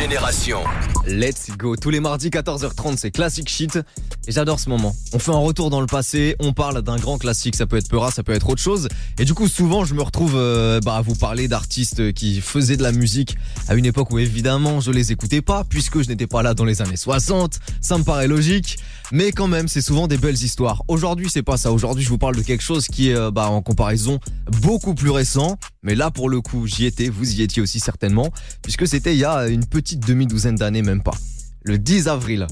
Génération. Let's go. Tous les mardis 14h30, c'est Classic Shit. Et j'adore ce moment. On fait un retour dans le passé, on parle d'un grand classique, ça peut être Peura, ça peut être autre chose. Et du coup, souvent, je me retrouve à vous parler d'artistes qui faisaient de la musique à une époque où évidemment je les écoutais pas, puisque je n'étais pas là dans les années 60. Ça me paraît logique. Mais quand même, c'est souvent des belles histoires. Aujourd'hui, c'est pas ça. Aujourd'hui, je vous parle de quelque chose qui est en comparaison beaucoup plus récent. Mais là, pour le coup, j'y étais, vous y étiez aussi certainement, puisque c'était il y a une petite demi-douzaine d'années, même pas. Le 10 avril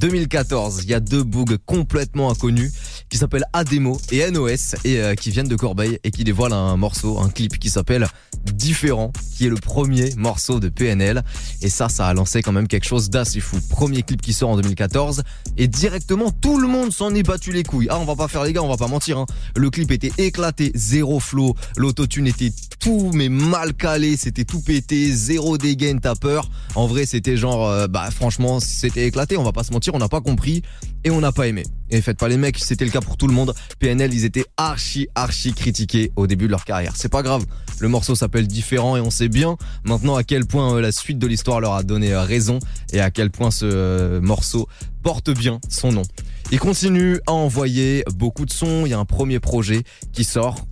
2014, il y a deux bougs complètement inconnus qui s'appellent Ademo et NOS et qui viennent de Corbeil et qui dévoilent un morceau, un clip qui s'appelle Différent, qui est le premier morceau de PNL. Et ça a lancé quand même quelque chose d'assez fou. Premier clip qui sort en 2014 et directement tout le monde s'en est battu les couilles. Ah, on va pas faire les gars, on va pas mentir, hein. Le clip était éclaté, zéro flow, l'autotune était tout mais mal calé, c'était tout pété, zéro dégaine, t'as peur. En vrai, c'était genre franchement, c'était éclaté, on va pas se mentir, on n'a pas compris et on n'a pas aimé. Et faites pas les mecs, c'était le cas pour tout le monde. PNL, ils étaient archi critiqués au début de leur carrière. C'est pas grave, le morceau s'appelle Différent et on sait bien maintenant à quel point la suite de l'histoire leur a donné raison et à quel point ce morceau porte bien son nom. Il continue à envoyer beaucoup de sons. Il y a un premier projet qui sort,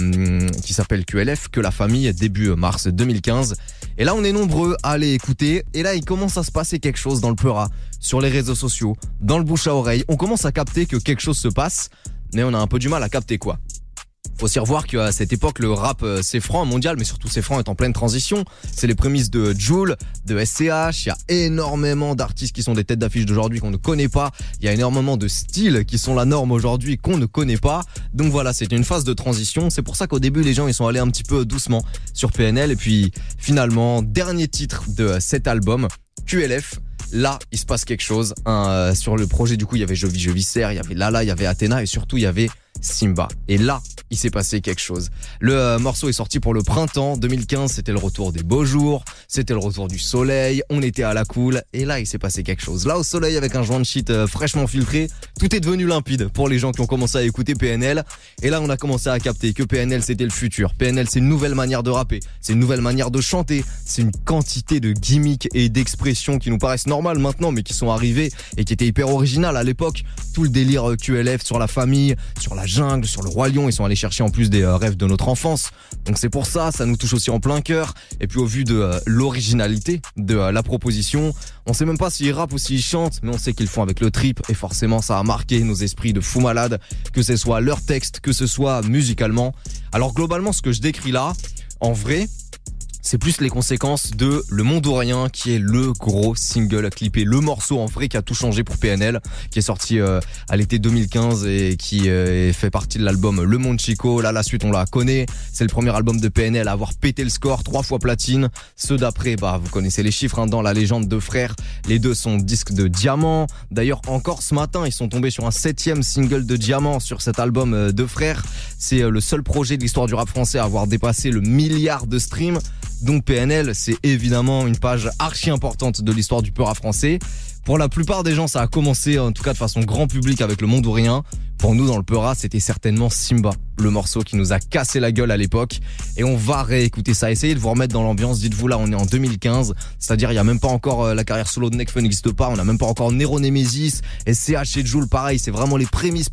qui s'appelle QLF, que la famille, début mars 2015. Et là, on est nombreux à aller écouter. Et là, il commence à se passer quelque chose dans le Peura, sur les réseaux sociaux, dans le bouche à oreille. On commence à capter que quelque chose se passe, mais on a un peu du mal à capter quoi. Faut aussi revoir qu'à cette époque, le rap C-Franc mondial, mais surtout C-Franc est en pleine transition. C'est les prémices de Jul, de SCH. Il y a énormément d'artistes qui sont des têtes d'affiche d'aujourd'hui qu'on ne connaît pas. Il y a énormément de styles qui sont la norme aujourd'hui qu'on ne connaît pas. Donc voilà, c'est une phase de transition. C'est pour ça qu'au début, les gens ils sont allés un petit peu doucement sur PNL. Et puis finalement, dernier titre de cet album, QLF. Là, il se passe quelque chose. Sur le projet, du coup, il y avait Je vis Serre, il y avait Lala, il y avait Athéna et surtout, il y avait Simba. Et là, il s'est passé quelque chose. Le morceau est sorti pour le printemps 2015. C'était le retour des beaux jours. C'était le retour du soleil. On était à la cool. Et là, il s'est passé quelque chose. Là, au soleil, avec un joint de shit fraîchement filtré, tout est devenu limpide pour les gens qui ont commencé à écouter PNL. Et là, on a commencé à capter que PNL, c'était le futur. PNL, c'est une nouvelle manière de rapper. C'est une nouvelle manière de chanter. C'est une quantité de gimmicks et d'expressions qui nous paraissent normales maintenant, mais qui sont arrivées et qui étaient hyper originales à l'époque. Tout le délire QLF sur la famille, sur la jungle, sur le roi lion, ils sont allés chercher en plus des rêves de notre enfance. Donc c'est pour ça nous touche aussi en plein cœur. Et puis au vu de l'originalité de la proposition, on sait même pas s'ils rappent ou s'ils chantent, mais on sait qu'ils font avec le trip et forcément ça a marqué nos esprits de fous malades, que ce soit leur texte, que ce soit musicalement. Alors globalement, ce que je décris là, en vrai, c'est plus les conséquences de Le Monde ou Rien, qui est le gros single clippé, le morceau en vrai qui a tout changé pour PNL, qui est sorti à l'été 2015 et qui fait partie de l'album Le Monde Chico. Là, la suite, on la connaît. C'est le premier album de PNL à avoir pété le score, 3 fois platine. Ceux d'après, vous connaissez les chiffres, hein, dans la légende de frères. Les deux sont disques de diamant. D'ailleurs, encore ce matin, ils sont tombés sur un 7e single de diamant sur cet album de frères. C'est le seul projet de l'histoire du rap français à avoir dépassé le 1 milliard de streams. Donc PNL, c'est évidemment une page archi importante de l'histoire du Peura français. Pour la plupart des gens, ça a commencé en tout cas de façon grand public avec Le Monde ou Rien. Pour nous dans le Peura, c'était certainement Simba, le morceau qui nous a cassé la gueule à l'époque. Et on va réécouter ça, essayez de vous remettre dans l'ambiance. Dites-vous là, on est en 2015, c'est-à-dire il y a même pas encore la carrière solo de Nekfeu n'existe pas, on a même pas encore Nero Nemesis, SCH et Jul pareil, c'est vraiment les prémices.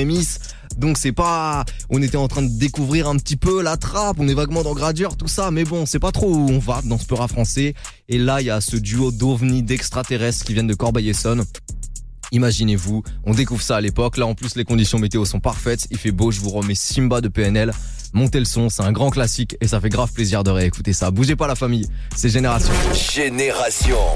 Donc c'est pas, on était en train de découvrir un petit peu la trappe, on est vaguement dans Gradure, tout ça, mais bon, c'est pas trop où on va dans ce Peura français. Et là, il y a ce duo d'ovnis d'extraterrestres qui viennent de Corbeil-Essonnes. Imaginez-vous, on découvre ça à l'époque. Là, en plus, les conditions météo sont parfaites. Il fait beau, je vous remets Simba de PNL. Montez le son, c'est un grand classique et ça fait grave plaisir de réécouter ça. Bougez pas la famille, c'est Génération. Génération.